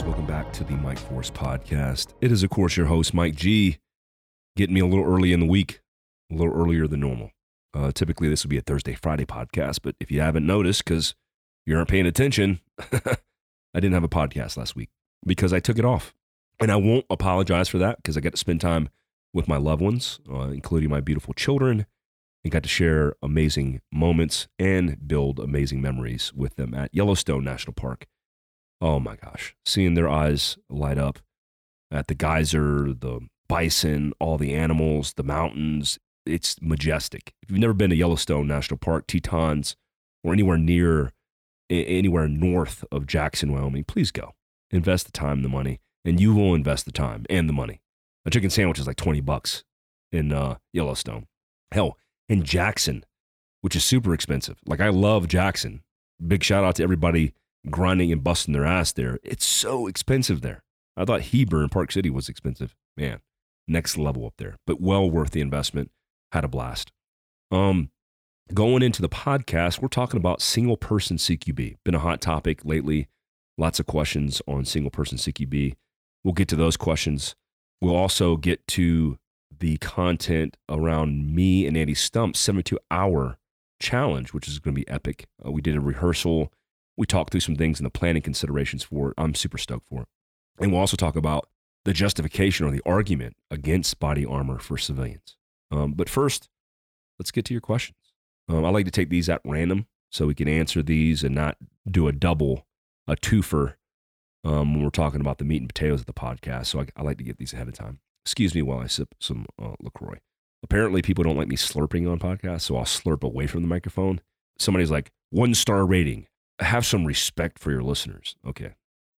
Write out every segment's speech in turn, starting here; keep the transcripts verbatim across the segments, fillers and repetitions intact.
Welcome back to the Mike Force Podcast. It is, of course, your host, Mike G, getting me a little early in the week, a little earlier than normal. Uh, typically, this would be a Thursday, Friday podcast, but if you haven't noticed, because you aren't paying attention, I didn't have a podcast last week because I took it off. And I won't apologize for that because I got to spend time with my loved ones, uh, including my beautiful children, and got to share amazing moments and build amazing memories with them at Yellowstone National Park. Oh my gosh, seeing their eyes light up at the geyser, the bison, all the animals, the mountains, it's majestic. If you've never been to Yellowstone National Park, Tetons, or anywhere near, anywhere north of Jackson, Wyoming, please go. Invest the time, the money, and you will invest the time and the money. A chicken sandwich is like twenty bucks in uh, Yellowstone. Hell, in Jackson, which is super expensive. Like, I love Jackson. Big shout out to everybody grinding and busting their ass there. It's so expensive there. I thought Heber in Park City was expensive. Man, next level up there, but well worth the investment. Had a blast. Um, going into the podcast, we're talking about single person C Q B. Been a hot topic lately. Lots of questions on single person C Q B. We'll get to those questions. We'll also get to the content around me and Andy Stump's seventy-two hour challenge, which is going to be epic. Uh, we did a rehearsal. We talked through some things and the planning considerations for it. I'm super stoked for it. And we'll also talk about the justification or the argument against body armor for civilians. Um, but first, let's get to your questions. Um, I like to take these at random so we can answer these and not do a double, a twofer um, when we're talking about the meat and potatoes of the podcast. So I, I like to get these ahead of time. Excuse me while I sip some uh, LaCroix. Apparently, people don't like me slurping on podcasts, so I'll slurp away from the microphone. Somebody's like, one star rating. Have some respect for your listeners. Okay.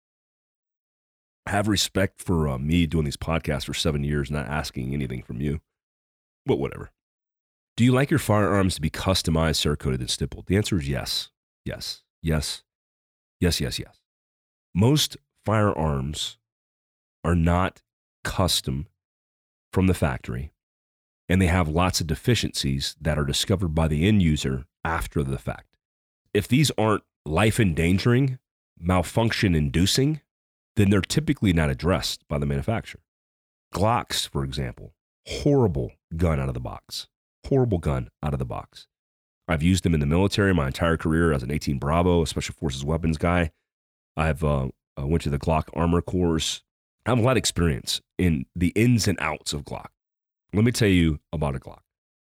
Have respect for uh, me doing these podcasts for seven years, not asking anything from you. But whatever. Do you like your firearms to be customized, Cerakoted, and stippled? The answer is yes. Yes. Yes. Yes, yes, yes. Most firearms are not custom from the factory, and they have lots of deficiencies that are discovered by the end user after the fact. If these aren't life-endangering, malfunction-inducing, then they're typically not addressed by the manufacturer. Glocks, for example, horrible gun out of the box. Horrible gun out of the box. I've used them in the military my entire career as an eighteen Bravo, a Special Forces weapons guy. I've uh, I went to the Glock Armor course. I have a lot of experience in the ins and outs of Glock. Let me tell you about a Glock.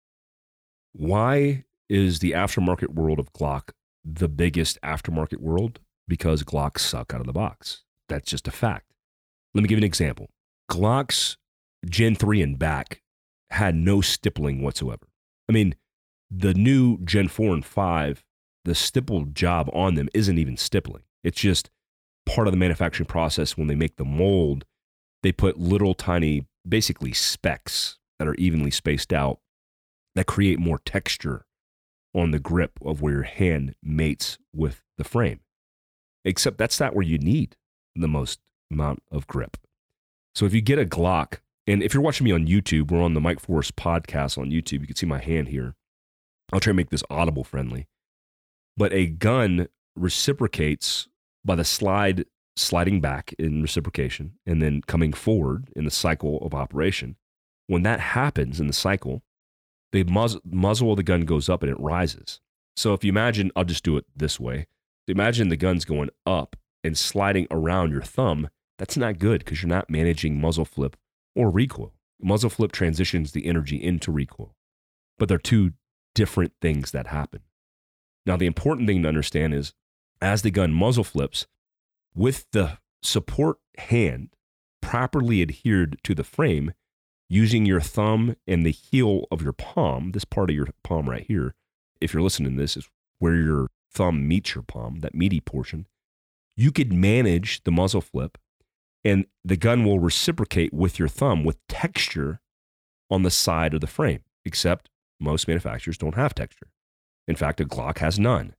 Why is the aftermarket world of Glock the biggest aftermarket world? Because Glocks suck out of the box. That's just a fact. Let me give you an example. Glocks Gen three and back had no stippling whatsoever. I mean, the new Gen four and five, the stippled job on them isn't even stippling. It's just part of the manufacturing process. When they make the mold, they put little tiny, basically specks that are evenly spaced out that create more texture on the grip of where your hand mates with the frame. Except that's not where you need the most amount of grip. So if you get a Glock, and if you're watching me on YouTube, we're on the Mike Force Podcast on YouTube. You can see my hand here. I'll try to make this audible friendly. But a gun reciprocates by the slide sliding back in reciprocation and then coming forward in the cycle of operation. When that happens in the cycle, the muzz- muzzle of the gun goes up and it rises. So if you imagine, I'll just do it this way. Imagine the gun's going up and sliding around your thumb. That's not good because you're not managing muzzle flip or recoil. Muzzle flip transitions the energy into recoil. But they're two different things that happen. Now, the important thing to understand is as the gun muzzle flips, with the support hand properly adhered to the frame, using your thumb and the heel of your palm, this part of your palm right here, if you're listening to this, is where your thumb meets your palm, that meaty portion, you could manage the muzzle flip and the gun will reciprocate with your thumb with texture on the side of the frame, except most manufacturers don't have texture. In fact, a Glock has none.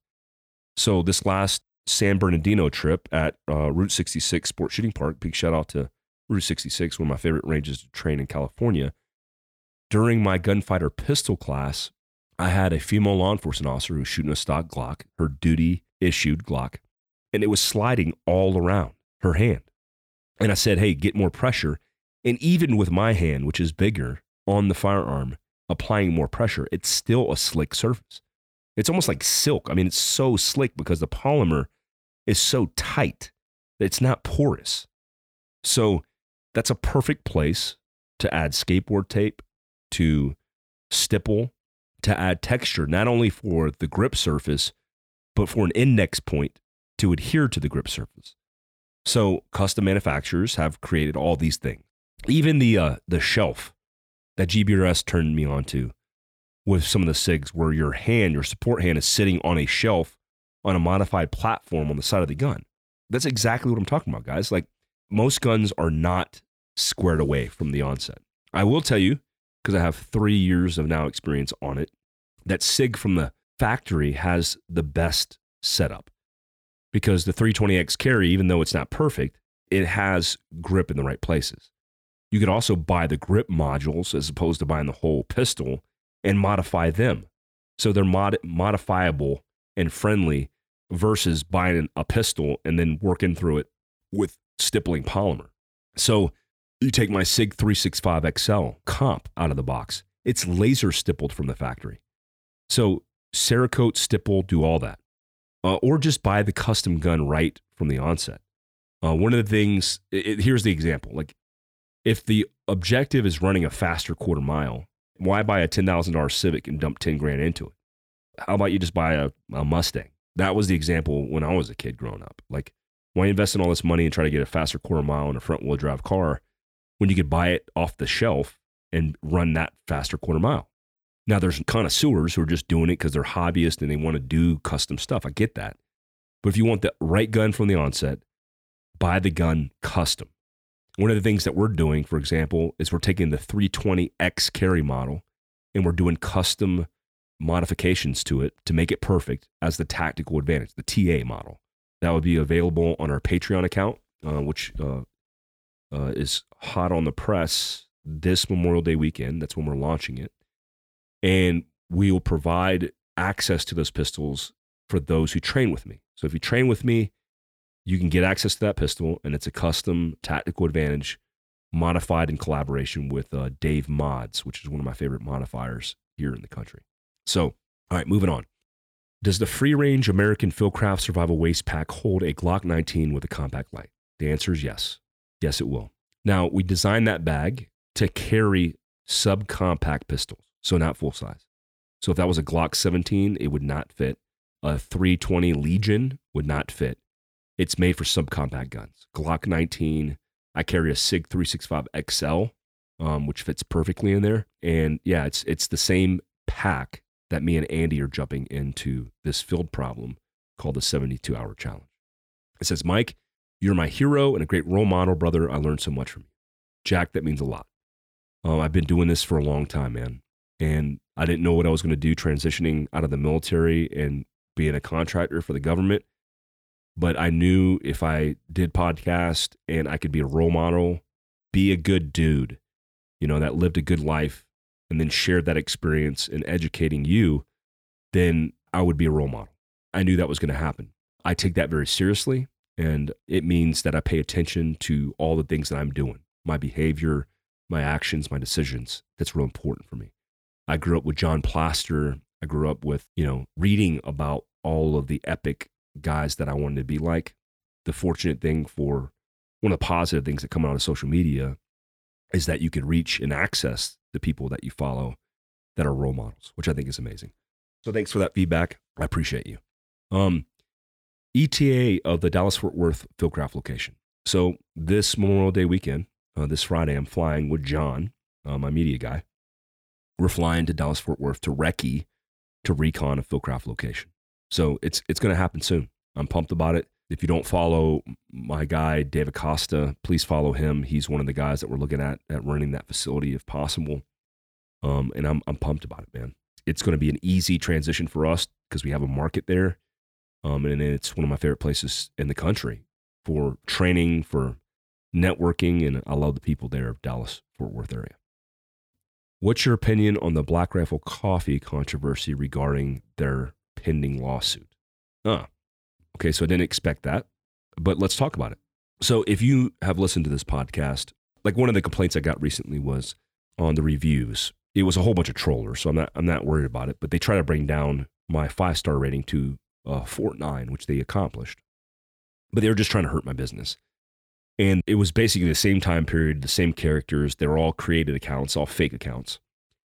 So this last San Bernardino trip at uh, Route sixty-six Sport Shooting Park, big shout out to Route sixty-six, one of my favorite ranges to train in California. During my gunfighter pistol class, I had a female law enforcement officer who was shooting a stock Glock, her duty issued Glock, and it was sliding all around her hand. And I said, hey, get more pressure. And even with my hand, which is bigger on the firearm, applying more pressure, it's still a slick surface. It's almost like silk. I mean, it's so slick because the polymer is so tight that it's not porous. So that's a perfect place to add skateboard tape, to stipple, to add texture, not only for the grip surface, but for an index point to adhere to the grip surface. So custom manufacturers have created all these things. Even the uh, the shelf that G B R S turned me on to with some of the SIGs, where your hand, your support hand, is sitting on a shelf on a modified platform on the side of the gun. That's exactly what I'm talking about, guys. Like, most guns are not squared away from the onset. I will tell you, because I have three years of now experience on it, that SIG from the factory has the best setup. Because the three twenty X carry, even though it's not perfect, it has grip in the right places. You could also buy the grip modules as opposed to buying the whole pistol and modify them. So they're mod- modifiable and friendly versus buying a pistol and then working through it with stippling polymer. So you take my SIG three sixty-five X L comp out of the box. It's laser stippled from the factory. So Cerakote, stipple, do all that. Uh, or just buy the custom gun right from the onset. Uh, one of the things, it, here's the example. Like, if the objective is running a faster quarter mile, why buy a ten thousand dollars Civic and dump ten grand into it? How about you just buy a, a Mustang? That was the example when I was a kid growing up. Like, why invest in all this money and try to get a faster quarter mile in a front wheel drive car when you could buy it off the shelf and run that faster quarter mile? Now, there's connoisseurs who are just doing it because they're hobbyists and they want to do custom stuff. I get that. But if you want the right gun from the onset, buy the gun custom. One of the things that we're doing, for example, is we're taking the three twenty X carry model and we're doing custom modifications to it to make it perfect as the tactical advantage, the T A model. That would be available on our Patreon account, uh, which uh, uh, is hot on the press this Memorial Day weekend. That's when we're launching it. And we will provide access to those pistols for those who train with me. So if you train with me, you can get access to that pistol, and it's a custom tactical advantage modified in collaboration with uh, Dave Mods, which is one of my favorite modifiers here in the country. So, all right, moving on. Does the free-range American Fieldcraft Survival Waist Pack hold a Glock nineteen with a compact light? The answer is yes. Yes, it will. Now, we designed that bag to carry subcompact pistols, so not full size. So if that was a Glock seventeen, it would not fit. A three twenty Legion would not fit. It's made for subcompact guns. Glock nineteen, I carry a SIG three sixty-five X L, um, which fits perfectly in there. And yeah, it's it's the same pack that me and Andy are jumping into this field problem called the seventy-two hour challenge. It says, Mike, you're my hero and a great role model, brother. I learned so much from you. Jack, that means a lot. Um, I've been doing this for a long time, man. And I didn't know what I was going to do transitioning out of the military and being a contractor for the government. But I knew if I did podcast and I could be a role model, be a good dude, you know, that lived a good life and then shared that experience in educating you, then I would be a role model. I knew that was going to happen. I take that very seriously. And it means that I pay attention to all the things that I'm doing, my behavior, my actions, my decisions. That's real important for me. I grew up with John Plaster. I grew up with, you know, reading about all of the epic guys that I wanted to be like. The fortunate thing for one of the positive things that come out of social media is that you can reach and access the people that you follow that are role models, which I think is amazing. So thanks for that feedback. I appreciate you. Um, E T A of the Dallas-Fort Worth Fieldcraft location. So this Memorial Day weekend, uh, this Friday, I'm flying with John, uh, my media guy. We're flying to Dallas-Fort Worth to Recce to recon a Fieldcraft location. So it's it's going to happen soon. I'm pumped about it. If you don't follow my guy, Dave Acosta, please follow him. He's one of the guys that we're looking at at running that facility if possible. Um, and I'm I'm pumped about it, man. It's going to be an easy transition for us because we have a market there. Um, and it's one of my favorite places in the country for training, for networking, and I love the people there of Dallas-Fort Worth area. What's your opinion on the Black Rifle Coffee controversy regarding their pending lawsuit? Ah, okay, so I didn't expect that, but let's talk about it. So if you have listened to this podcast, like one of the complaints I got recently was on the reviews. It was a whole bunch of trollers, so I'm not I'm not worried about it. But they try to bring down my five star rating to uh, four point nine, which they accomplished. But they were just trying to hurt my business. And it was basically the same time period, the same characters. They were all created accounts, all fake accounts.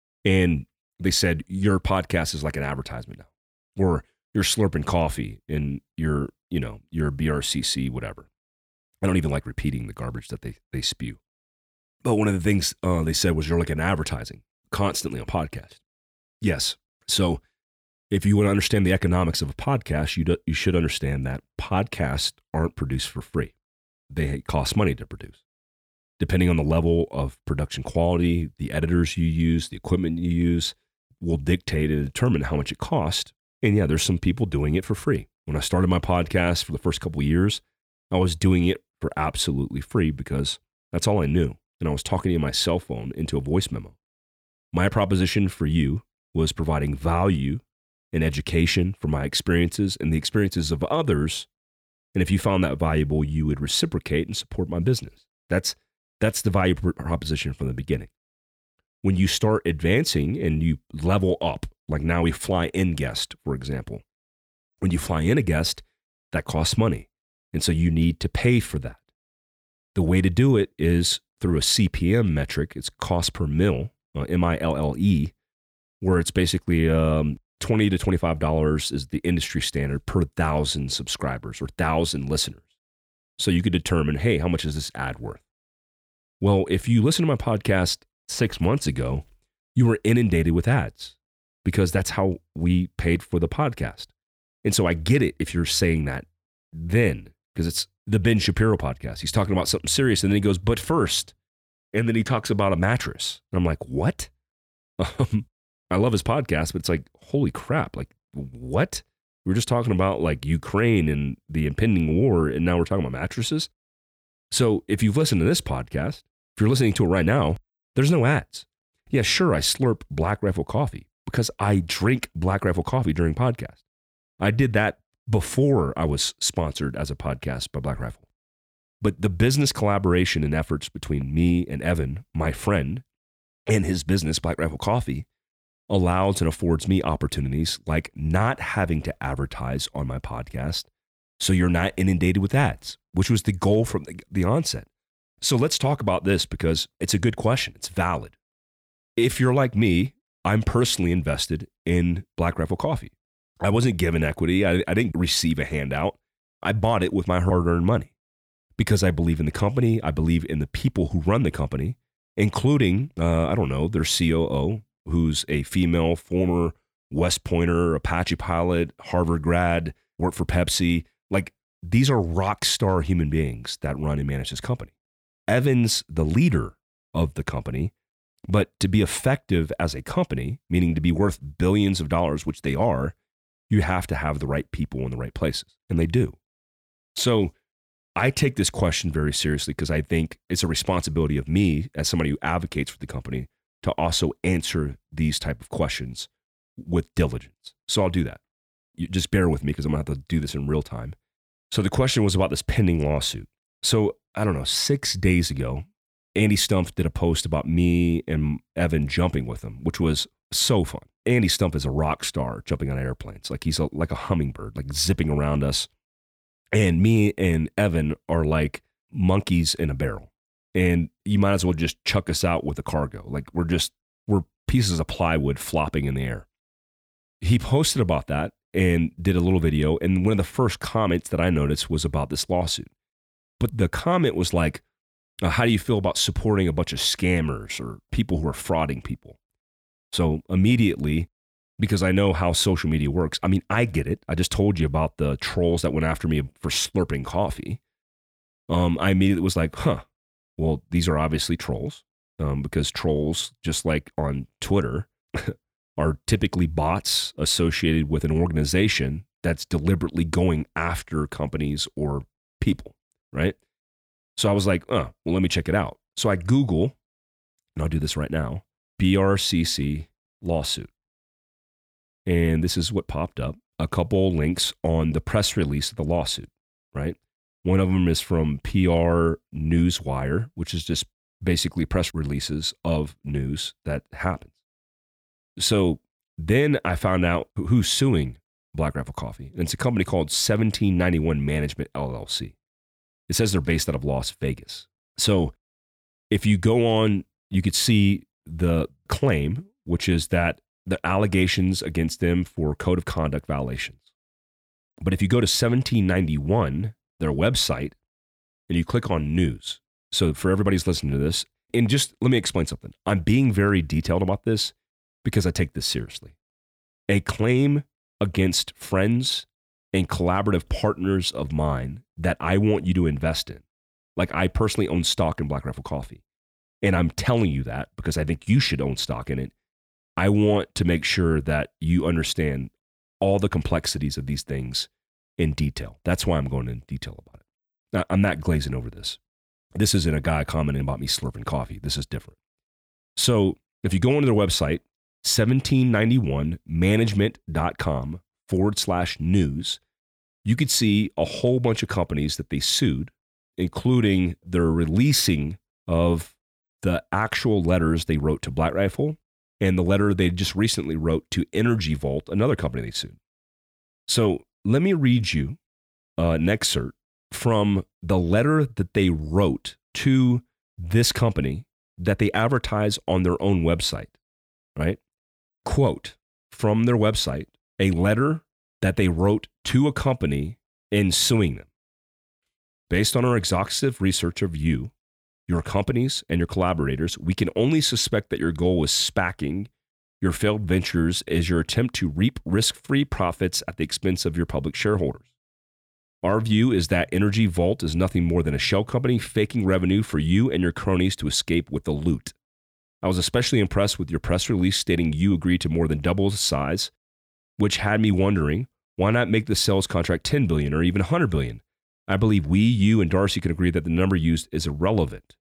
And they said, your podcast is like an advertisement now. Or you're slurping coffee and you're, you know, you're B R C C, whatever. I don't even like repeating the garbage that they, they spew. But one of the things uh, they said was you're like an advertising constantly on podcast. Yes. So if you want to understand the economics of a podcast, you do, you should understand that podcasts aren't produced for free. They cost money to produce. Depending on the level of production quality, the editors you use, the equipment you use will dictate and determine how much it costs. And yeah, there's some people doing it for free. When I started my podcast for the first couple of years, I was doing it for absolutely free because that's all I knew. And I was talking to my cell phone into a voice memo. My proposition for you was providing value and education from my experiences and the experiences of others. And if you found that valuable, you would reciprocate and support my business. That's that's the value proposition from the beginning. When you start advancing and you level up, like now we fly in guest, for example. When you fly in a guest, that costs money. And so you need to pay for that. The way to do it is through a C P M metric. It's cost per mille, uh, M I L L E, where it's basically um, twenty to twenty-five dollars is the industry standard per thousand subscribers or thousand listeners. So you could determine, hey, how much is this ad worth? Well, if you listen to my podcast six months ago, you were inundated with ads because that's how we paid for the podcast. And so I get it if you're saying that then, because it's the Ben Shapiro podcast. He's talking about something serious, and then he goes, but first, and then he talks about a mattress. And I'm like, what? Um, I love his podcast, but it's like, holy crap, like what? We were just talking about like Ukraine and the impending war, and now we're talking about mattresses. So if you've listened to this podcast, if you're listening to it right now, there's no ads. Yeah, sure, I slurp Black Rifle coffee because I drink Black Rifle coffee during podcast. I did that before I was sponsored as a podcast by Black Rifle. But the business collaboration and efforts between me and Evan, my friend, and his business, Black Rifle Coffee, allows and affords me opportunities like not having to advertise on my podcast so you're not inundated with ads, which was the goal from the, the onset. So let's talk about this because it's a good question. It's valid. If you're like me, I'm personally invested in Black Rifle Coffee. I wasn't given equity. I, I didn't receive a handout. I bought it with my hard-earned money because I believe in the company. I believe in the people who run the company, including, uh, I don't know, their C O O, who's a female, former West Pointer, Apache pilot, Harvard grad, worked for Pepsi. Like, these are rock star human beings that run and manage this company. Evan's the leader of the company, but to be effective as a company, meaning to be worth billions of dollars, which they are, you have to have the right people in the right places, and they do. So I take this question very seriously because I think it's a responsibility of me as somebody who advocates for the company to also answer these type of questions with diligence. So I'll do that. You just bear with me because I'm going to have to do this in real time. So the question was about this pending lawsuit. So I don't know, six days ago, Andy Stumpf did a post about me and Evan jumping with him, which was so fun. Andy Stumpf is a rock star jumping on airplanes. Like he's a, like a hummingbird, like zipping around us. And me and Evan are like monkeys in a barrel. And you might as well just chuck us out with a cargo. Like we're just, we're pieces of plywood flopping in the air. He posted about that and did a little video. And one of the first comments that I noticed was about this lawsuit. But the comment was like, uh, how do you feel about supporting a bunch of scammers or people who are frauding people? So immediately, because I know how social media works, I mean, I get it. I just told you about the trolls that went after me for slurping coffee. Um, I immediately was like, huh, well, these are obviously trolls um, because trolls, just like on Twitter, are typically bots associated with an organization that's deliberately going after companies or people, right? So I was like, oh, well, let me check it out. So I Google, and I'll do this right now, B R C C lawsuit. And this is what popped up. A couple links on the press release of the lawsuit, right? One of them is from P R Newswire, which is just basically press releases of news that happens. So then I found out who's suing Black Rifle Coffee. And it's a company called seventeen ninety-one Management, L L C. It says they're based out of Las Vegas. So if you go on, you could see the claim, which is that the allegations against them for code of conduct violations. But if you go to seventeen ninety-one, their website, and you click on news. So for everybody's listening to this, and just let me explain something. I'm being very detailed about this because I take this seriously. A claim against friends and collaborative partners of mine that I want you to invest in. Like, I personally own stock in Black Rifle Coffee. And I'm telling you that because I think you should own stock in it. I want to make sure that you understand all the complexities of these things in detail. That's why I'm going into detail about it. Now, I'm not glazing over this. This isn't a guy commenting about me slurping coffee. This is different. So if you go onto their website, seventeen ninety-one management.com forward slash news, you could see a whole bunch of companies that they sued, including their releasing of the actual letters they wrote to Black Rifle and the letter they just recently wrote to Energy Vault, another company they sued. So let me read you uh, an excerpt from the letter that they wrote to this company that they advertise on their own website, right? Quote from their website, a letter that they wrote to a company in suing them. Based on our exhaustive research of you, your companies, and your collaborators, we can only suspect that your goal was SPACing your failed ventures as your attempt to reap risk-free profits at the expense of your public shareholders. Our view is that Energy Vault is nothing more than a shell company faking revenue for you and your cronies to escape with the loot. I was especially impressed with your press release stating you agreed to more than double the size, which had me wondering, why not make the sales contract ten billion dollars or even one hundred billion dollars? I believe we, you, and Darcy can agree that the number used is irrelevant.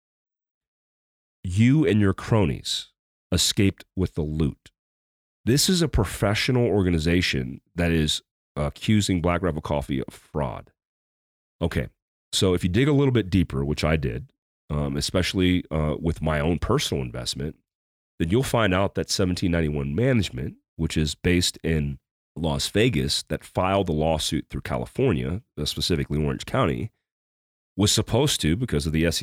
You and your cronies escaped with the loot. This is a professional organization that is accusing Black Rifle Coffee of fraud. Okay, so if you dig a little bit deeper, which I did, um, especially uh, with my own personal investment, then you'll find out that seventeen ninety-one Management, which is based in Las Vegas, that filed the lawsuit through California, uh, specifically Orange County, was supposed to, because of the S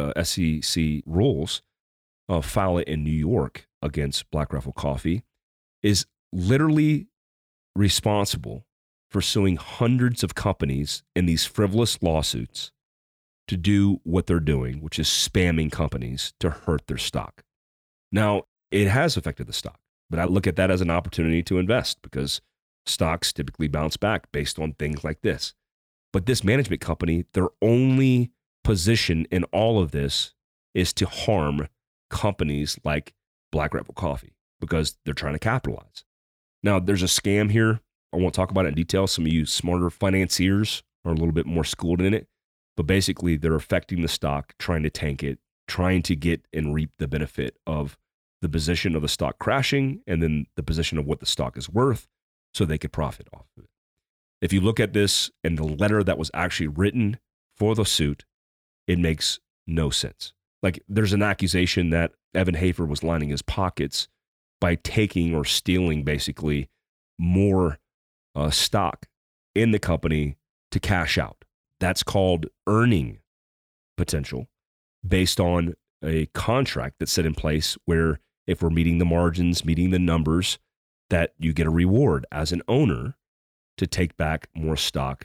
E C rules, uh, file it in New York against Black Rifle Coffee, is literally responsible for suing hundreds of companies in these frivolous lawsuits to do what they're doing, which is spamming companies to hurt their stock. Now, it has affected the stock, but I look at that as an opportunity to invest because stocks typically bounce back based on things like this. But this management company, their only position in all of this is to harm companies like Black Rifle Coffee because they're trying to capitalize. Now, there's a scam here. I won't talk about it in detail. Some of you smarter financiers are a little bit more schooled in it. But basically, they're affecting the stock, trying to tank it, trying to get and reap the benefit of the position of the stock crashing and then the position of what the stock is worth so they could profit off of it. If you look at this and the letter that was actually written for the suit, it makes no sense. Like, there's an accusation that Evan Hafer was lining his pockets by taking or stealing basically more uh, stock in the company to cash out. That's called earning potential based on a contract that's set in place where if we're meeting the margins, meeting the numbers, that you get a reward as an owner to take back more stock,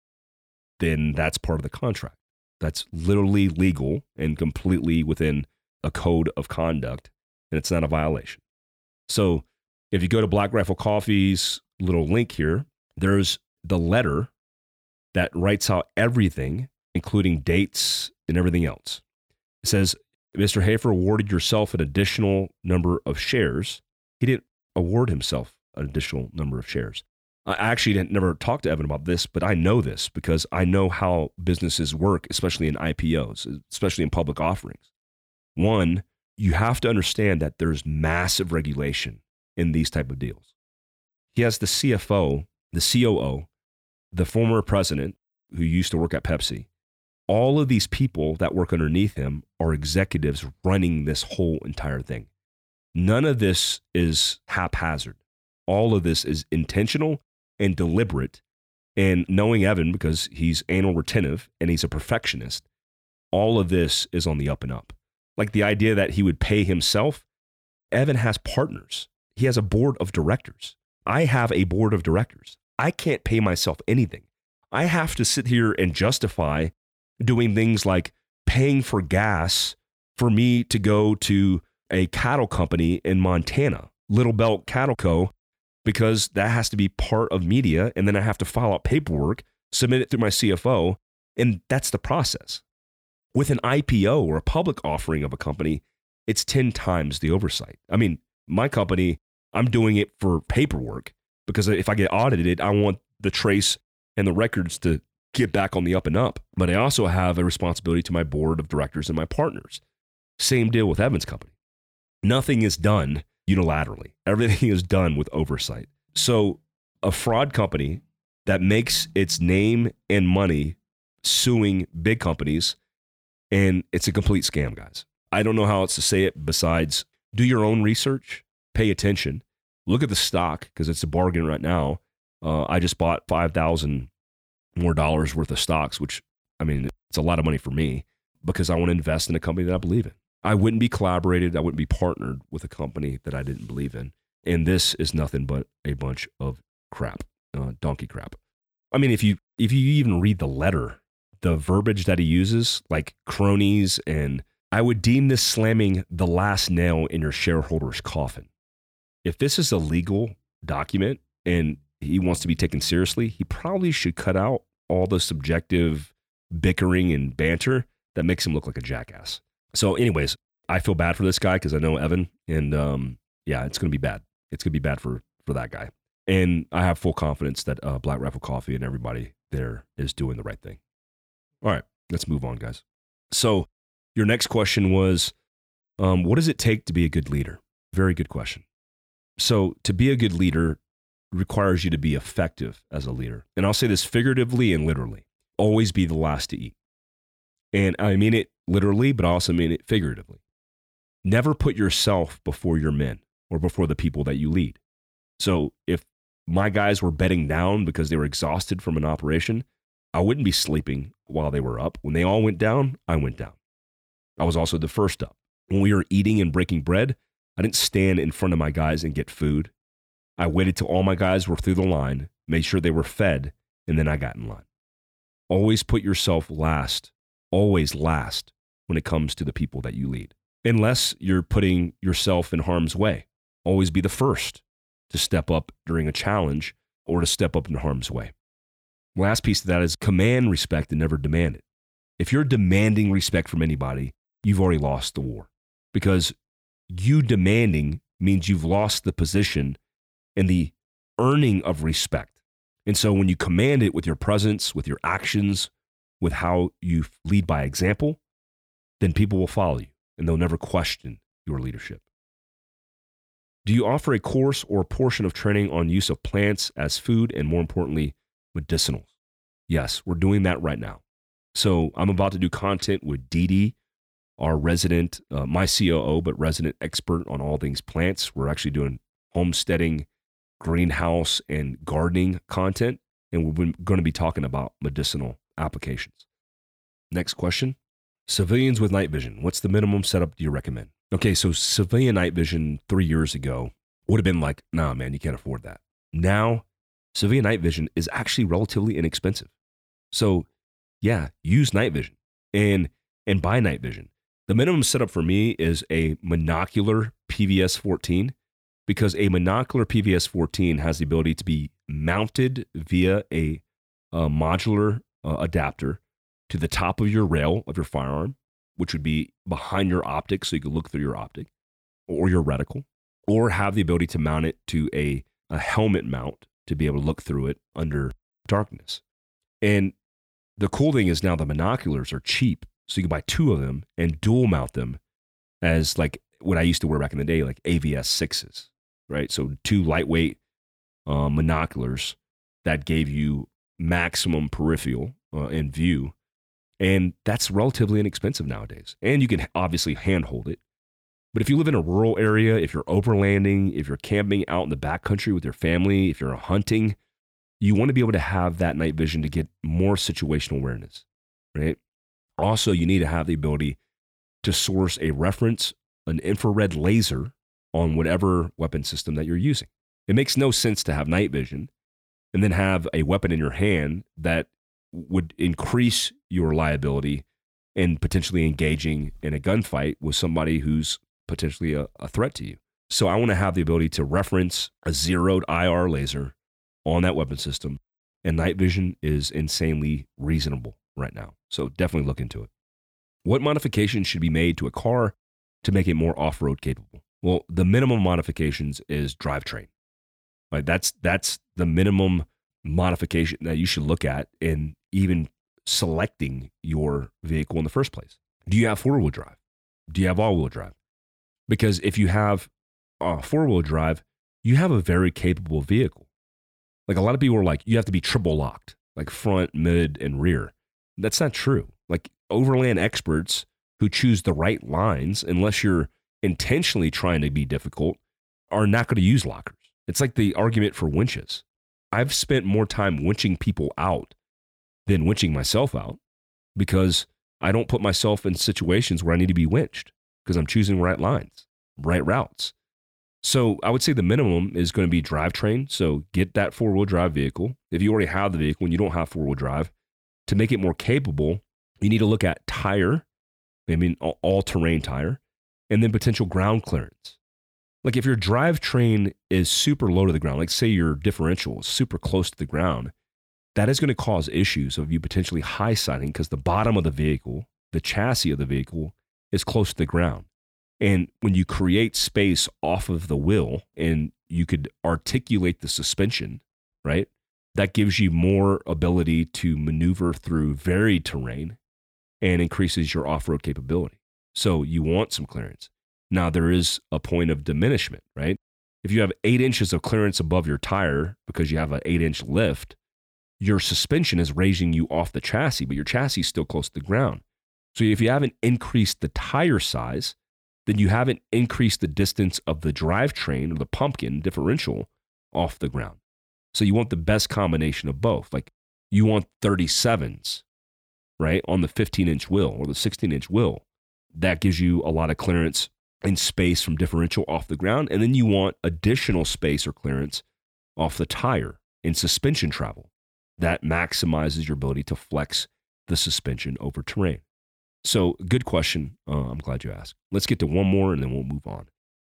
then that's part of the contract. That's literally legal and completely within a code of conduct, and it's not a violation. So if you go to Black Rifle Coffee's little link here, there's the letter that writes out everything, including dates and everything else. It says, Mister Hafer awarded yourself an additional number of shares. He didn't award himself an additional number of shares. I actually didn't never talk to Evan about this, but I know this because I know how businesses work, especially in I P Os, especially in public offerings. One, you have to understand that there's massive regulation in these type of deals. He has the C F O, the C O O, the former president, who used to work at Pepsi. All of these people that work underneath him are executives running this whole entire thing. None of this is haphazard. All of this is intentional and deliberate. And knowing Evan, because he's anal retentive and he's a perfectionist, all of this is on the up and up. Like the idea that he would pay himself, Evan has partners. He has a board of directors. I have a board of directors. I can't pay myself anything. I have to sit here and justify doing things like paying for gas for me to go to a cattle company in Montana, Little Belt Cattle Co., because that has to be part of media. And then I have to file out paperwork, submit it through my C F O. And that's the process. With an I P O or a public offering of a company, it's ten times the oversight. I mean, my company, I'm doing it for paperwork because if I get audited, I want the trace and the records to get back on the up and up. But I also have a responsibility to my board of directors and my partners. Same deal with Evan's company. Nothing is done unilaterally. Everything is done with oversight. So a fraud company that makes its name and money suing big companies, and it's a complete scam, guys. I don't know how else to say it besides do your own research, pay attention, look at the stock because it's a bargain right now. Uh, I just bought five thousand more dollars worth of stocks, which, I mean, it's a lot of money for me because I want to invest in a company that I believe in. I wouldn't be collaborated. I wouldn't be partnered with a company that I didn't believe in. And this is nothing but a bunch of crap, uh, donkey crap. I mean, if you if you even read the letter, the verbiage that he uses, like cronies, and I would deem this slamming the last nail in your shareholder's coffin. If this is a legal document and he wants to be taken seriously, he probably should cut out all the subjective bickering and banter that makes him look like a jackass. So anyways, I feel bad for this guy because I know Evan, and um, yeah, it's going to be bad. It's going to be bad for, for that guy. And I have full confidence that uh, Black Rifle Coffee and everybody there is doing the right thing. All right, let's move on, guys. So your next question was, um, what does it take to be a good leader? Very good question. So to be a good leader requires you to be effective as a leader. And I'll say this figuratively and literally. Always be the last to eat. And I mean it literally, but I also mean it figuratively. Never put yourself before your men or before the people that you lead. So if my guys were bedding down because they were exhausted from an operation, I wouldn't be sleeping while they were up. When they all went down, I went down. I was also the first up. When we were eating and breaking bread, I didn't stand in front of my guys and get food. I waited till all my guys were through the line, made sure they were fed, and then I got in line. Always put yourself last, always last when it comes to the people that you lead. Unless you're putting yourself in harm's way. Always be the first to step up during a challenge or to step up in harm's way. Last piece of that is command respect and never demand it. If you're demanding respect from anybody, you've already lost the war because you demanding means you've lost the position and the earning of respect. And so when you command it with your presence, with your actions, with how you lead by example, then people will follow you and they'll never question your leadership. Do you offer a course or a portion of training on use of plants as food and, more importantly, medicinals? Yes, we're doing that right now. So I'm about to do content with Dee Dee, our resident, uh, my C O O, but resident expert on all things plants. We're actually doing homesteading, greenhouse, and gardening content, and we're going to be talking about medicinal applications. Next question. Civilians with night vision. What's the minimum setup do you recommend? Okay, so civilian night vision three years ago would have been like, nah, man, you can't afford that. Now, civilian night vision is actually relatively inexpensive. So yeah, use night vision and, and buy night vision. The minimum setup for me is a monocular P V S fourteen because a monocular P V S fourteen has the ability to be mounted via a, a modular uh, adapter to the top of your rail of your firearm, which would be behind your optic so you can look through your optic or your reticle, or have the ability to mount it to a, a helmet mount to be able to look through it under darkness. And the cool thing is now the monoculars are cheap, so you can buy two of them and dual mount them as like what I used to wear back in the day, like A V S sixes, right? So two lightweight uh, monoculars that gave you maximum peripheral uh, in view. And that's relatively inexpensive nowadays. And you can obviously handhold it. But if you live in a rural area, if you're overlanding, if you're camping out in the backcountry with your family, if you're hunting, you want to be able to have that night vision to get more situational awareness, right? Also, you need to have the ability to source a reference, an infrared laser on whatever weapon system that you're using. It makes no sense to have night vision and then have a weapon in your hand that would increase your liability in potentially engaging in a gunfight with somebody who's potentially a, a threat to you. So I want to have the ability to reference a zeroed I R laser on that weapon system, and night vision is insanely reasonable right now. So definitely look into it. What modifications should be made to a car to make it more off-road capable? Well, the minimum modifications is drivetrain. Right? That's that's the minimum modification that you should look at in even selecting your vehicle in the first place. Do you have four-wheel drive? Do you have all-wheel drive? Because if you have uh, four-wheel drive, you have a very capable vehicle. Like a lot of people are like, you have to be triple locked, like front, mid, and rear. That's not true. Like overland experts who choose the right lines, unless you're intentionally trying to be difficult, are not going to use lockers. It's like the argument for winches. I've spent more time winching people out than winching myself out because I don't put myself in situations where I need to be winched because I'm choosing right lines, right routes. So I would say the minimum is going to be drivetrain. So get that four-wheel drive vehicle. If you already have the vehicle and you don't have four-wheel drive, to make it more capable, you need to look at tire, I mean all-terrain tire, and then potential ground clearance. Like if your drivetrain is super low to the ground, like say your differential is super close to the ground, that is going to cause issues of you potentially high siding because the bottom of the vehicle, the chassis of the vehicle, is close to the ground. And when you create space off of the wheel and you could articulate the suspension, right? That gives you more ability to maneuver through varied terrain and increases your off-road capability. So you want some clearance. Now there is a point of diminishment, right? If you have eight inches of clearance above your tire because you have an eight inch lift, your suspension is raising you off the chassis, but your chassis is still close to the ground. So if you haven't increased the tire size, then you haven't increased the distance of the drivetrain or the pumpkin differential off the ground. So you want the best combination of both. Like you want thirty-sevens, right, on the fifteen inch wheel or the sixteen inch wheel. That gives you a lot of clearance and space from differential off the ground. And then you want additional space or clearance off the tire in suspension travel. That maximizes your ability to flex the suspension over terrain. So good question. Uh, I'm glad you asked. Let's get to one more and then we'll move on.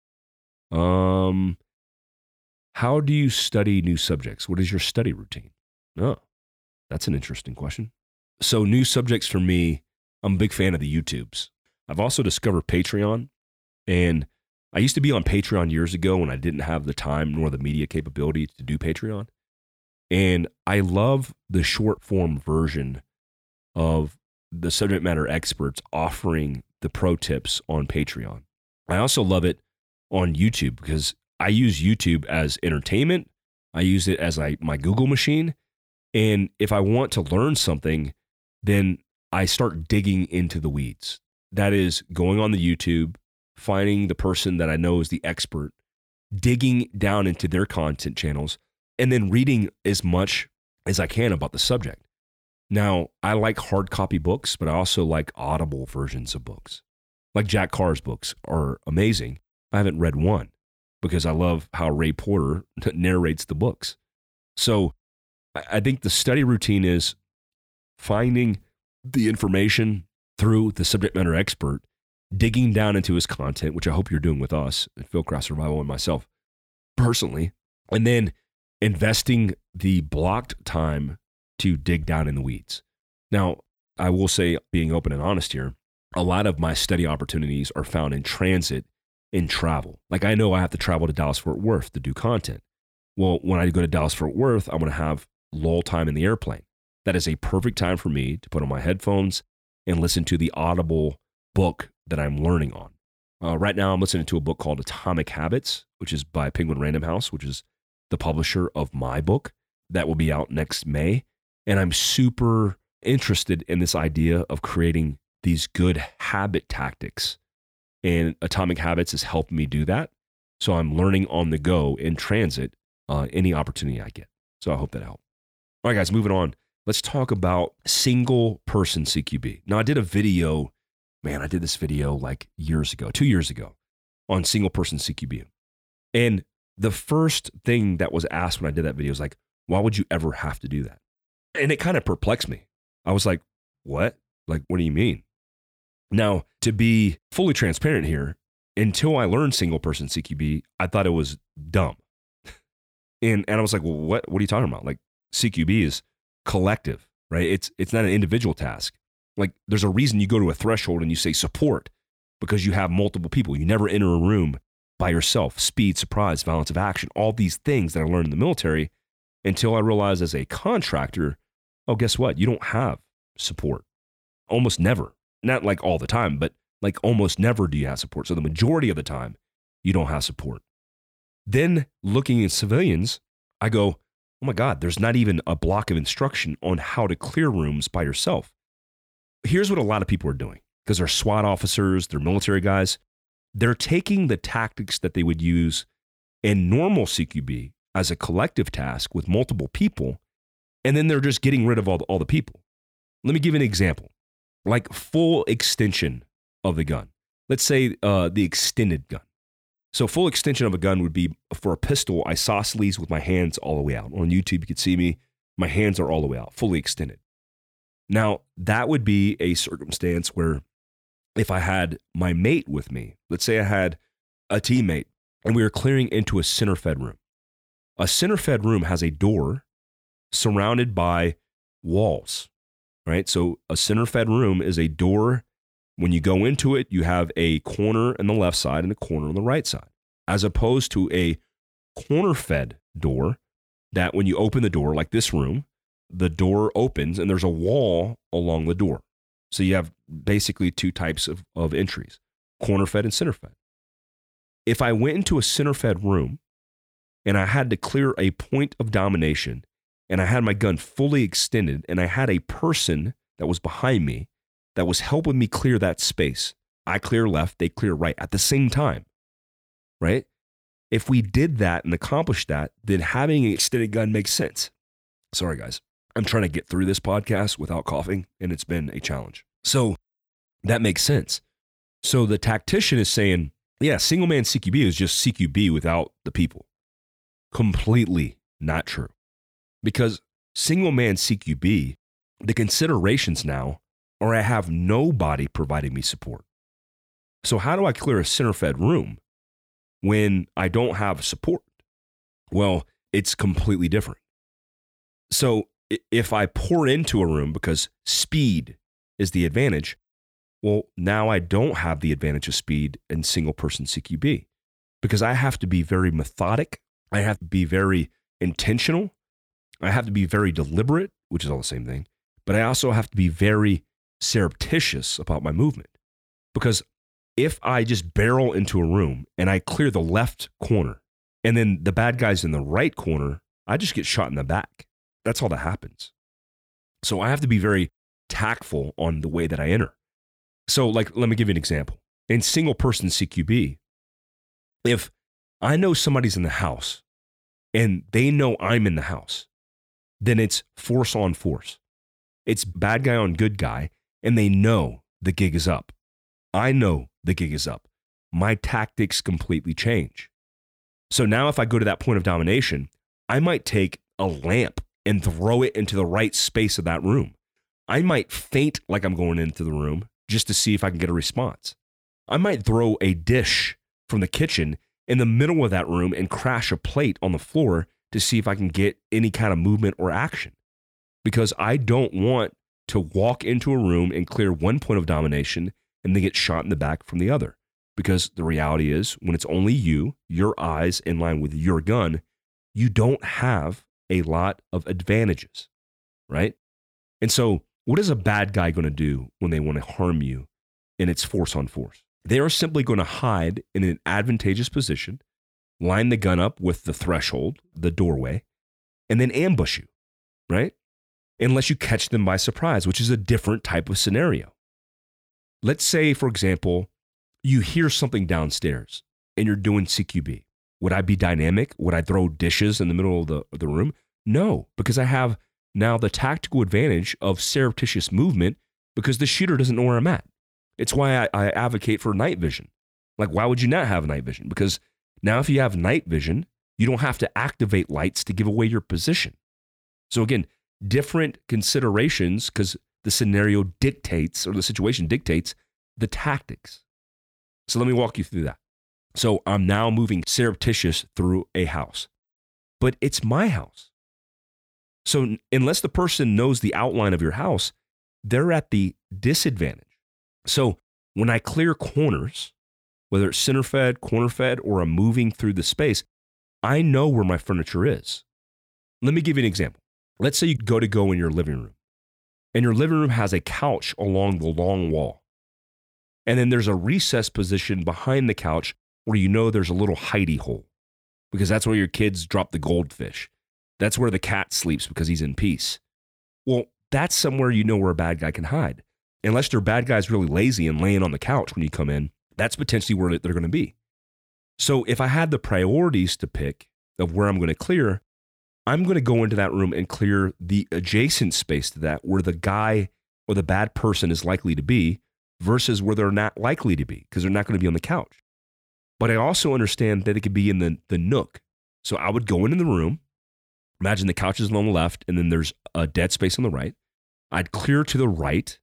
Um, how do you study new subjects? What is your study routine? Oh, that's an interesting question. So new subjects for me, I'm a big fan of the YouTubes. I've also discovered Patreon, and I used to be on Patreon years ago when I didn't have the time nor the media capability to do Patreon. And I love the short form version of the subject matter experts offering the pro tips on Patreon. I also love it on YouTube because I use YouTube as entertainment. I use it as I, my Google machine. And if I want to learn something, then I start digging into the weeds. That is going on the YouTube, finding the person that I know is the expert, digging down into their content channels, and then reading as much as I can about the subject. Now, I like hard copy books, but I also like audible versions of books. Like Jack Carr's books are amazing. I haven't read one because I love how Ray Porter narrates the books. So I think the study routine is finding the information through the subject matter expert, digging down into his content, which I hope you're doing with us at Fieldcraft Survival and myself personally, and then investing the blocked time to dig down in the weeds. Now, I will say, being open and honest here, a lot of my study opportunities are found in transit, in travel. Like I know I have to travel to Dallas-Fort Worth to do content. Well, when I go to Dallas-Fort Worth, I'm going to have lull time in the airplane. That is a perfect time for me to put on my headphones and listen to the Audible book that I'm learning on. Uh, right now, I'm listening to a book called Atomic Habits, which is by Penguin Random House, which is the publisher of my book. That will be out next May. And I'm super interested in this idea of creating these good habit tactics. And Atomic Habits is helping me do that. So I'm learning on the go in transit, uh, any opportunity I get. So I hope that helped. All right, guys, moving on. Let's talk about single person C Q B. Now, I did a video, man, I did this video like years ago, two years ago on single person C Q B. And the first thing that was asked when I did that video was like, why would you ever have to do that? And it kind of perplexed me. I was like, what? Like, what do you mean? Now, to be fully transparent here, until I learned single person C Q B, I thought it was dumb. And, and I was like, well, what, what are you talking about? Like, C Q B is collective, right? It's, it's not an individual task. Like, there's a reason you go to a threshold and you say support, because you have multiple people. You never enter a room by yourself. Speed, surprise, balance of action, all these things that I learned in the military, until I realized as a contractor, oh, guess what? You don't have support. Almost never. Not like all the time, but like almost never do you have support. So the majority of the time, you don't have support. Then looking at civilians, I go, oh my God, there's not even a block of instruction on how to clear rooms by yourself. Here's what a lot of people are doing, because they're SWAT officers, they're military guys. They're taking the tactics that they would use in normal C Q B as a collective task with multiple people, and then they're just getting rid of all the, all the people. Let me give you an example, like full extension of the gun. Let's say uh, the extended gun. So full extension of a gun would be, for a pistol, isosceles with my hands all the way out. On YouTube, you can see me. My hands are all the way out, fully extended. Now, that would be a circumstance where if I had my mate with me, let's say I had a teammate and we were clearing into a center-fed room. A center-fed room has a door surrounded by walls, right? So a center-fed room is a door. When you go into it, you have a corner on the left side and a corner on the right side, as opposed to a corner-fed door that when you open the door, like this room, the door opens and there's a wall along the door. So you have basically two types of, of entries, corner-fed and center-fed. If I went into a center-fed room and I had to clear a point of domination and I had my gun fully extended and I had a person that was behind me that was helping me clear that space, I clear left, they clear right at the same time, right? If we did that and accomplished that, then having an extended gun makes sense. Sorry, guys. I'm trying to get through this podcast without coughing, and it's been a challenge. So that makes sense. So the tactician is saying, yeah, single man C Q B is just C Q B without the people. Completely not true. Because single man C Q B, the considerations now are I have nobody providing me support. So how do I clear a center-fed room when I don't have support? Well, it's completely different. So if I pour into a room because speed is the advantage, well, now I don't have the advantage of speed in single person C Q B, because I have to be very methodic. I have to be very intentional. I have to be very deliberate, which is all the same thing. But I also have to be very surreptitious about my movement, because if I just barrel into a room and I clear the left corner and then the bad guy's in the right corner, I just get shot in the back. That's all that happens. So I have to be very tactful on the way that I enter. So like, let me give you an example. In single person C Q B, if I know somebody's in the house and they know I'm in the house, then it's force on force. It's bad guy on good guy, and they know the gig is up. I know the gig is up. My tactics completely change. So now if I go to that point of domination, I might take a lamp and throw it into the right space of that room. I might faint like I'm going into the room just to see if I can get a response. I might throw a dish from the kitchen in the middle of that room and crash a plate on the floor to see if I can get any kind of movement or action. Because I don't want to walk into a room and clear one point of domination and then get shot in the back from the other. Because the reality is, when it's only you, your eyes in line with your gun, you don't have a lot of advantages, right? And so what is a bad guy going to do when they want to harm you and it's force on force? They are simply going to hide in an advantageous position, line the gun up with the threshold, the doorway, and then ambush you, right? unless you catch them by surprise, which is a different type of scenario. Let's say, for example, you hear something downstairs and you're doing C Q B. Would I be dynamic? Would I throw dishes in the middle of the, of the room? No, because I have now the tactical advantage of surreptitious movement because the shooter doesn't know where I'm at. It's why I, I advocate for night vision. Like, why would you not have night vision? Because now if you have night vision, you don't have to activate lights to give away your position. So again, different considerations because the scenario dictates, or the situation dictates, the tactics. So let me walk you through that. So I'm now moving surreptitious through a house, but it's my house. So unless the person knows the outline of your house, they're at the disadvantage. So when I clear corners, whether it's center fed, corner fed, or I'm moving through the space, I know where my furniture is. Let me give you an example. Let's say you go to go in your living room, and your living room has a couch along the long wall. And then there's a recessed position behind the couch where you know there's a little hidey hole, because that's where your kids drop the goldfish. That's where the cat sleeps because he's in peace. Well, that's somewhere you know where a bad guy can hide. Unless your bad guy's really lazy and laying on the couch when you come in, that's potentially where they're going to be. So if I had the priorities to pick of where I'm going to clear, I'm going to go into that room and clear the adjacent space to that where the guy or the bad person is likely to be versus where they're not likely to be because they're not going to be on the couch. But I also understand that it could be in the, the nook. So I would go into the room, imagine the couch is on the left and then there's a dead space on the right. I'd clear to the right.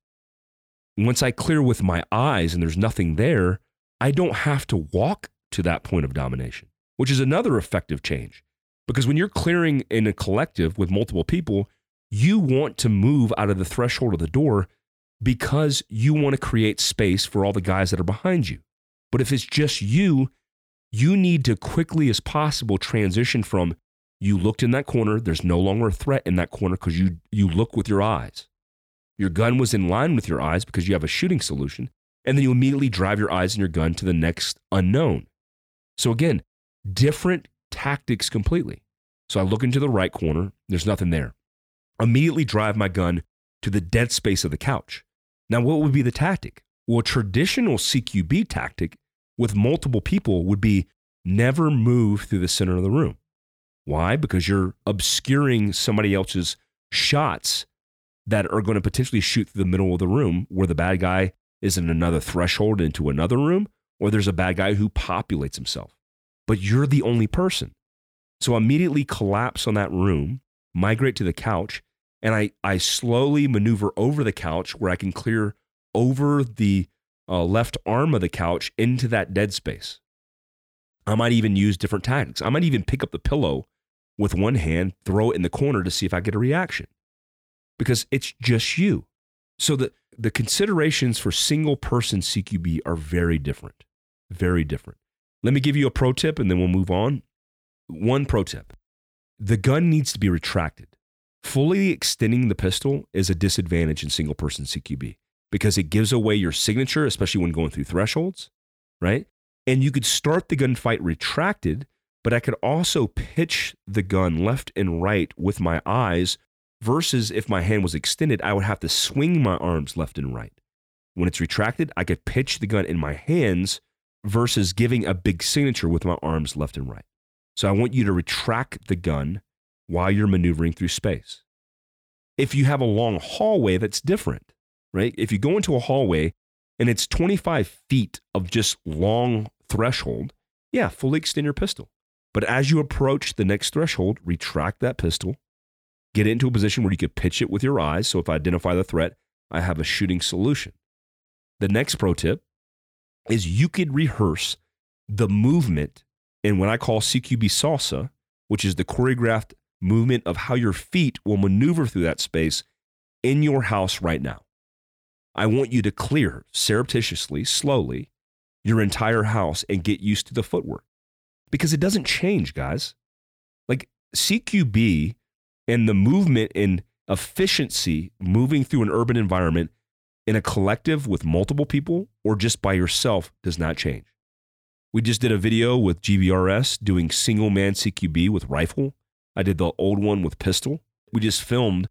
Once I clear with my eyes and there's nothing there, I don't have to walk to that point of domination, which is another effective change. Because when you're clearing in a collective with multiple people, you want to move out of the threshold of the door because you want to create space for all the guys that are behind you. But if it's just you, you need to quickly as possible transition from you looked in that corner, there's no longer a threat in that corner because you, you look with your eyes. Your gun was in line with your eyes because you have a shooting solution, and then you immediately drive your eyes and your gun to the next unknown. So again, different tactics completely. So I look into the right corner, there's nothing there. Immediately drive my gun to the dead space of the couch. Now, what would be the tactic? Well, a traditional C Q B tactic with multiple people would be never move through the center of the room. Why? Because you're obscuring somebody else's shots that are going to potentially shoot through the middle of the room where the bad guy is in another threshold into another room, or there's a bad guy who populates himself. But you're the only person. So immediately collapse on that room, migrate to the couch, and I, I slowly maneuver over the couch where I can clear over the uh, left arm of the couch into that dead space. I might even use different tactics. I might even pick up the pillow with one hand, throw it in the corner to see if I get a reaction. Because it's just you. So the, the considerations for single person C Q B are very different. Very different. Let me give you a pro tip and then we'll move on. One pro tip. The gun needs to be retracted. Fully extending the pistol is a disadvantage in single person C Q B because it gives away your signature, especially when going through thresholds, right? And you could start the gunfight retracted, but I could also pitch the gun left and right with my eyes versus if my hand was extended, I would have to swing my arms left and right. When it's retracted, I could pitch the gun in my hands versus giving a big signature with my arms left and right. So I want you to retract the gun while you're maneuvering through space. If you have a long hallway, that's different, right? If you go into a hallway and it's twenty-five feet of just long threshold, yeah, fully extend your pistol. But as you approach the next threshold, retract that pistol, get it into a position where you could pitch it with your eyes. So if I identify the threat, I have a shooting solution. The next pro tip is you could rehearse the movement in what I call C Q B salsa, which is the choreographed movement of how your feet will maneuver through that space in your house right now. I want you to clear surreptitiously, slowly, your entire house and get used to the footwork because it doesn't change, guys. Like C Q B and the movement and efficiency moving through an urban environment in a collective with multiple people or just by yourself does not change. We just did a video with G V R S doing single man C Q B with rifle. I did the old one with pistol. We just filmed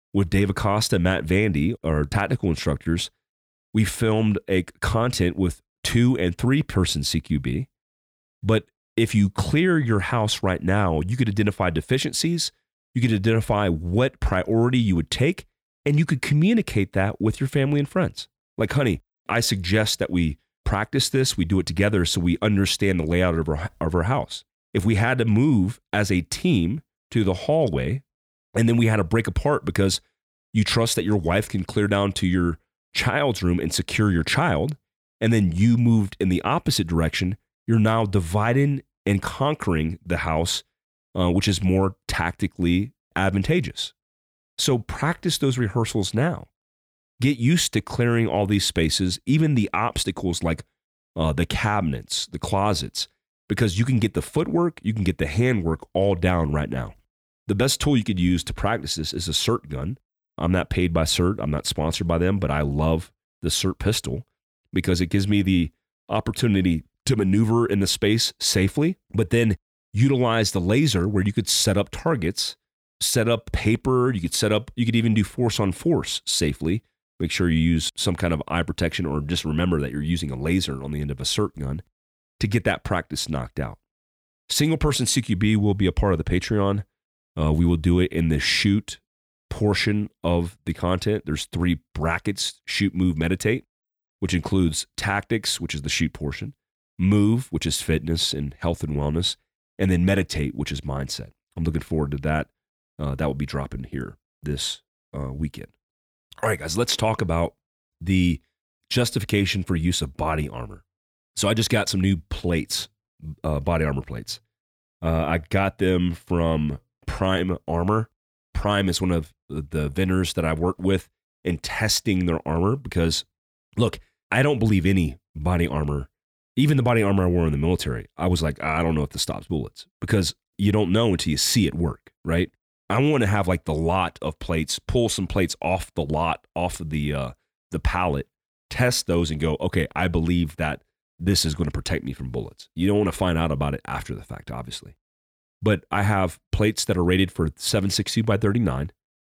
with Dave Acosta and Matt Vandy, our tactical instructors, we filmed a content with two and three person C Q B. But if you clear your house right now, you could identify deficiencies, you could identify what priority you would take, and you could communicate that with your family and friends. Like, honey, I suggest that we practice this, we do it together so we understand the layout of our, of our house. If we had to move as a team to the hallway, and then we had to break apart because you trust that your wife can clear down to your child's room and secure your child, and then you moved in the opposite direction, you're now dividing and conquering the house, uh, which is more tactically advantageous. So practice those rehearsals now. Get used to clearing all these spaces, even the obstacles like uh, the cabinets, the closets, because you can get the footwork, you can get the handwork all down right now. The best tool you could use to practice this is a CERT gun. I'm not paid by CERT. I'm not sponsored by them, but I love the CERT pistol because it gives me the opportunity to maneuver in the space safely, but then utilize the laser where you could set up targets, set up paper, you could set up, you could even do force on force safely. Make sure you use some kind of eye protection or just remember that you're using a laser on the end of a CERT gun to get that practice knocked out. Single person C Q B will be a part of the Patreon. Uh, we will do it in the shoot portion of the content. There's three brackets: shoot, move, meditate, which includes tactics, which is the shoot portion, move, which is fitness and health and wellness, and then meditate, which is mindset. I'm looking forward to that. Uh, that will be dropping here this uh, weekend. All right, guys, let's talk about the justification for use of body armor. So I just got some new plates, uh, body armor plates. Uh, I got them from Prime Armor. Prime is one of the vendors that I work with in testing their armor because, look, I don't believe any body armor, even the body armor I wore in the military. I was like, I don't know if this stops bullets because you don't know until you see it work, right? I want to have like the lot of plates, pull some plates off the lot, off of the uh, the pallet, test those and go, okay, I believe that this is going to protect me from bullets. You don't want to find out about it after the fact, obviously. But I have plates that are rated for seven sixty by thirty-nine,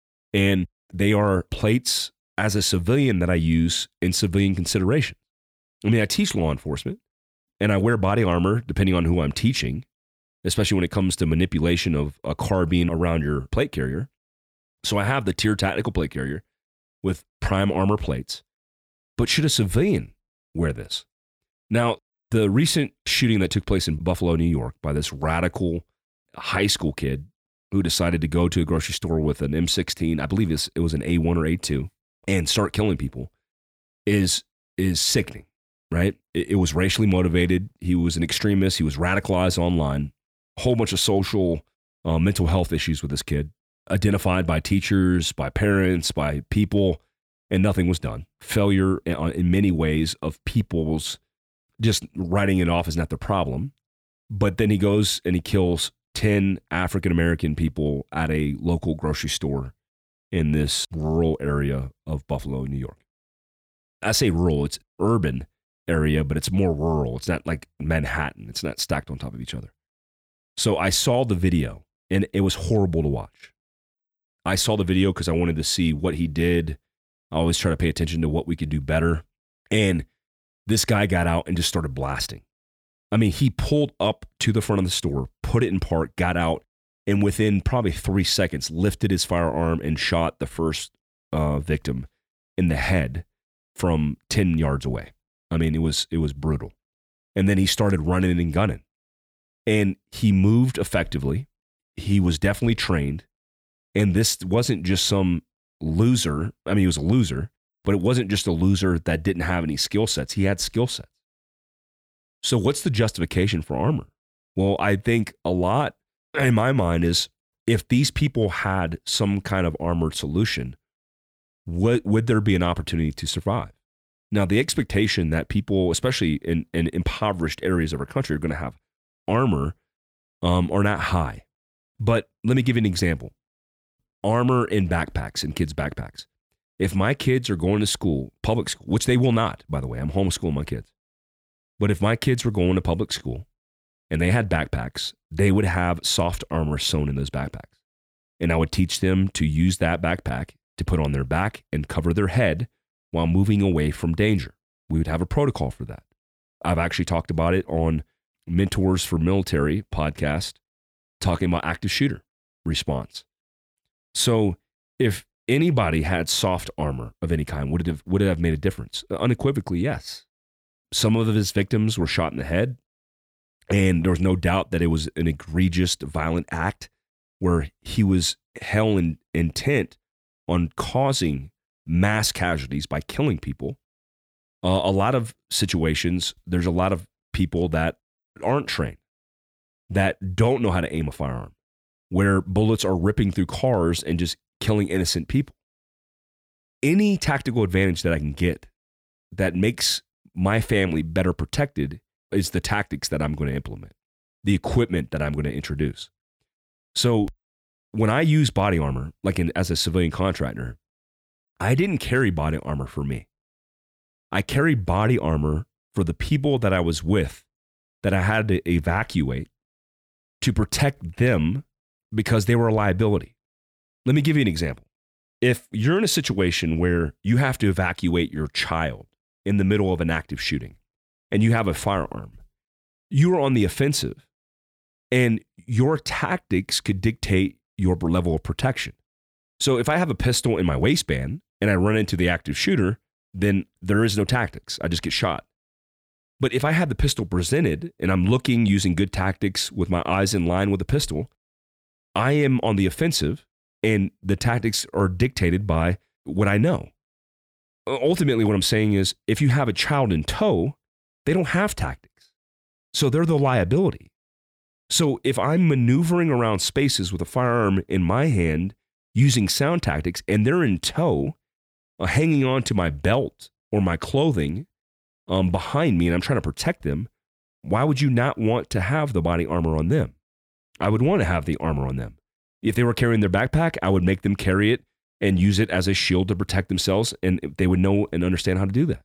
and they are plates as a civilian that I use in civilian consideration. I mean, I teach law enforcement, and I wear body armor depending on who I'm teaching, especially when it comes to manipulation of a carbine around your plate carrier. So I have the Tier Tactical plate carrier with Prime Armor plates. But should a civilian wear this? Now, the recent shooting that took place in Buffalo, New York by this radical high school kid who decided to go to a grocery store with an M sixteen, I believe it was an A one or A two, and start killing people is, is sickening, right? It, it was racially motivated. He was an extremist. He was radicalized online. A whole bunch of social, uh, mental health issues with this kid, identified by teachers, by parents, by people, and nothing was done. Failure in, in many ways of people's just writing it off as not the problem. But then he goes and he kills ten African-American people at a local grocery store in this rural area of Buffalo, New York. I say rural, it's urban area, but it's more rural. It's not like Manhattan. It's not stacked on top of each other. So I saw the video, and it was horrible to watch. I saw the video because I wanted to see what he did. I always try to pay attention to what we could do better. And this guy got out and just started blasting. I mean, he pulled up to the front of the store, put it in park, got out, and within probably three seconds, lifted his firearm and shot the first uh, victim in the head from ten yards away. I mean, it was it was brutal. And then he started running and gunning. And he moved effectively. He was definitely trained. And this wasn't just some loser. I mean, he was a loser, but it wasn't just a loser that didn't have any skill sets. He had skill sets. So what's the justification for armor? Well, I think a lot in my mind is if these people had some kind of armored solution, what, would there be an opportunity to survive? Now, the expectation that people, especially in, in impoverished areas of our country, are going to have armor um, are not high. But let me give you an example. Armor in backpacks, in kids' backpacks. If my kids are going to school, public school, which they will not, by the way, I'm homeschooling my kids. But if my kids were going to public school and they had backpacks, they would have soft armor sewn in those backpacks. And I would teach them to use that backpack to put on their back and cover their head while moving away from danger. We would have a protocol for that. I've actually talked about it on Mentors for Military podcast, talking about active shooter response. So if anybody had soft armor of any kind, would it have, would it have made a difference? Unequivocally, yes. Some of his victims were shot in the head, and there was no doubt that it was an egregious, violent act where he was hell in, intent on causing mass casualties by killing people. Uh, a lot of situations, there's a lot of people that aren't trained, that don't know how to aim a firearm, where bullets are ripping through cars and just killing innocent people. Any tactical advantage that I can get that makes my family better protected is the tactics that I'm going to implement, the equipment that I'm going to introduce. So when I use body armor, like in, as a civilian contractor, I didn't carry body armor for me. I carried body armor for the people that I was with that I had to evacuate to protect them because they were a liability. Let me give you an example. If you're in a situation where you have to evacuate your child in the middle of an active shooting and you have a firearm, you are on the offensive and your tactics could dictate your level of protection. So if I have a pistol in my waistband and I run into the active shooter, then there is no tactics. I just get shot. But if I have the pistol presented and I'm looking using good tactics with my eyes in line with the pistol, I am on the offensive and the tactics are dictated by what I know. Ultimately, what I'm saying is if you have a child in tow, they don't have tactics. So they're the liability. So if I'm maneuvering around spaces with a firearm in my hand using sound tactics and they're in tow, uh, hanging on to my belt or my clothing um, behind me and I'm trying to protect them, why would you not want to have the body armor on them? I would want to have the armor on them. If they were carrying their backpack, I would make them carry it and use it as a shield to protect themselves, and they would know and understand how to do that.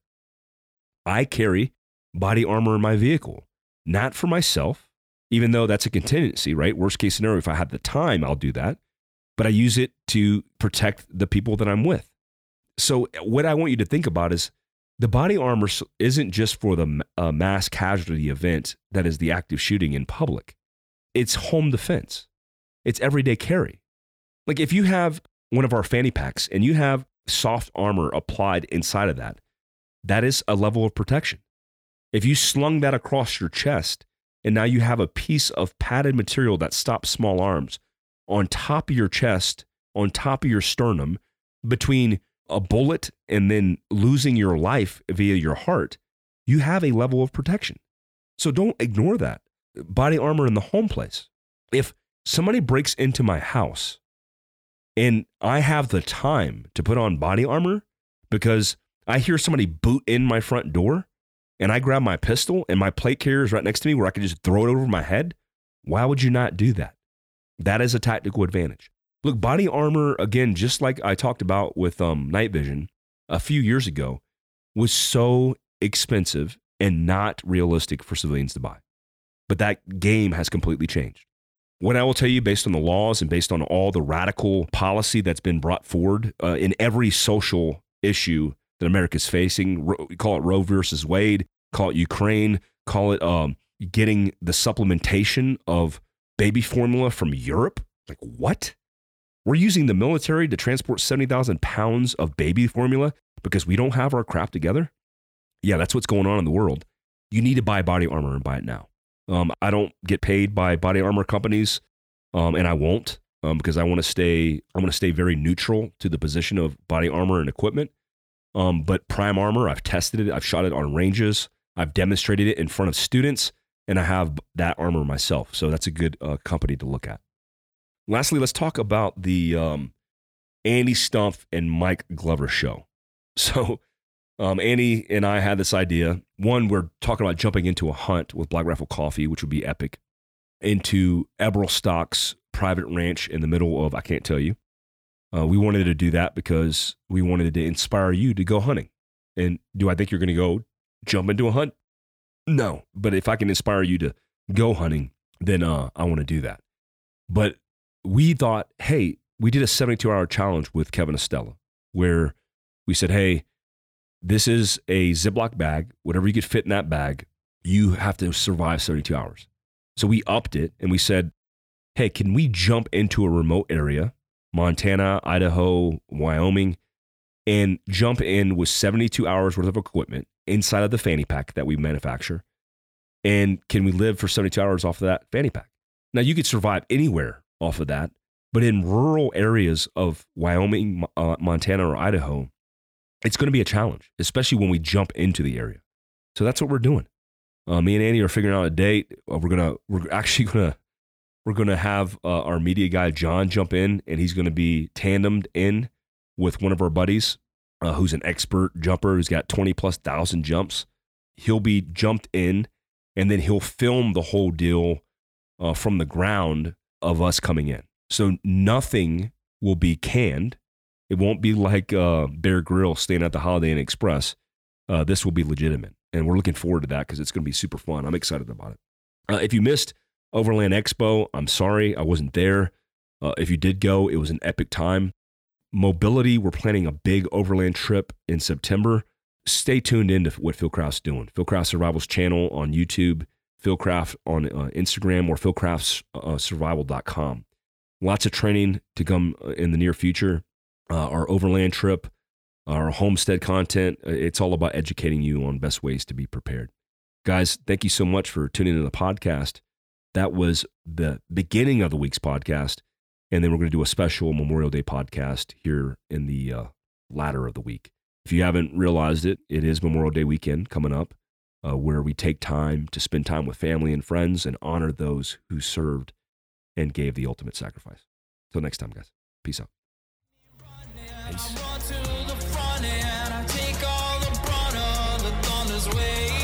I carry body armor in my vehicle, not for myself, even though that's a contingency, right? Worst case scenario, if I have the time, I'll do that. But I use it to protect the people that I'm with. So what I want you to think about is the body armor isn't just for the uh, mass casualty event that is the active shooting in public. It's home defense. It's everyday carry. Like if you have one of our fanny packs and you have soft armor applied inside of that, that is a level of protection. If you slung that across your chest and now you have a piece of padded material that stops small arms on top of your chest, on top of your sternum, between a bullet and then losing your life via your heart, you have a level of protection. So don't ignore that. Body armor in the home place. If somebody breaks into my house and I have the time to put on body armor because I hear somebody boot in my front door and I grab my pistol and my plate carrier is right next to me where I can just throw it over my head, why would you not do that? That is a tactical advantage. Look, body armor, again, just like I talked about with um, night vision a few years ago, was so expensive and not realistic for civilians to buy. But that game has completely changed. What I will tell you, based on the laws and based on all the radical policy that's been brought forward uh, in every social issue that America's facing, ro- call it Roe versus Wade, call it Ukraine, call it um, getting the supplementation of baby formula from Europe. Like, what? We're using the military to transport seventy thousand pounds of baby formula because we don't have our crap together? Yeah, that's what's going on in the world. You need to buy body armor and buy it now. Um, I don't get paid by body armor companies, um, and I won't um, because I want to stay. I want to stay very neutral to the position of body armor and equipment. Um, but Prime Armor, I've tested it. I've shot it on ranges. I've demonstrated it in front of students, and I have that armor myself. So that's a good uh, company to look at. Lastly, let's talk about the um, Andy Stumpf and Mike Glover show. So um, Andy and I had this idea. One, we're talking about jumping into a hunt with Black Rifle Coffee, which would be epic, into Eberl Stock's private ranch in the middle of, I can't tell you. Uh, we wanted to do that because we wanted to inspire you to go hunting. And do I think you're going to go jump into a hunt? No. But if I can inspire you to go hunting, then uh, I want to do that. But we thought, hey, we did a seventy-two hour challenge with Kevin Estella. where we said, hey, this is a Ziploc bag. Whatever you could fit in that bag, you have to survive seventy-two hours. So we upped it and we said, hey, can we jump into a remote area, Montana, Idaho, Wyoming, and jump in with seventy-two hours worth of equipment inside of the fanny pack that we manufacture? And can we live for seventy-two hours off of that fanny pack? Now, you could survive anywhere off of that, but in rural areas of Wyoming, uh, Montana, or Idaho, it's going to be a challenge, especially when we jump into the area. So that's what we're doing. Uh, me and Andy are figuring out a date. Uh, we're gonna, we're actually gonna, we're gonna have uh, our media guy John jump in, and he's going to be tandemed in with one of our buddies, uh, who's an expert jumper who's got twenty plus thousand jumps. He'll be jumped in, and then he'll film the whole deal uh, from the ground of us coming in. So nothing will be canned. It won't be like uh, Bear Grylls staying at the Holiday Inn Express. Uh, this will be legitimate. And we're looking forward to that because it's going to be super fun. I'm excited about it. Uh, if you missed Overland Expo, I'm sorry. I wasn't there. Uh, if you did go, it was an epic time. Mobility, we're planning a big overland trip in September. Stay tuned in to what Phil Craft's doing. Phil Craft Survival's channel on YouTube, Phil Craft on uh, Instagram, or phil crafts survival dot com. Lots of training to come in the near future. Uh, our overland trip, our homestead content, it's all about educating you on best ways to be prepared. Guys, thank you so much for tuning into the podcast. That was the beginning of the week's podcast. And then we're going to do a special Memorial Day podcast here in the uh, latter of the week. If you haven't realized it, it is Memorial Day weekend coming up, uh, where we take time to spend time with family and friends and honor those who served and gave the ultimate sacrifice. Till next time, guys. Peace out. Peace.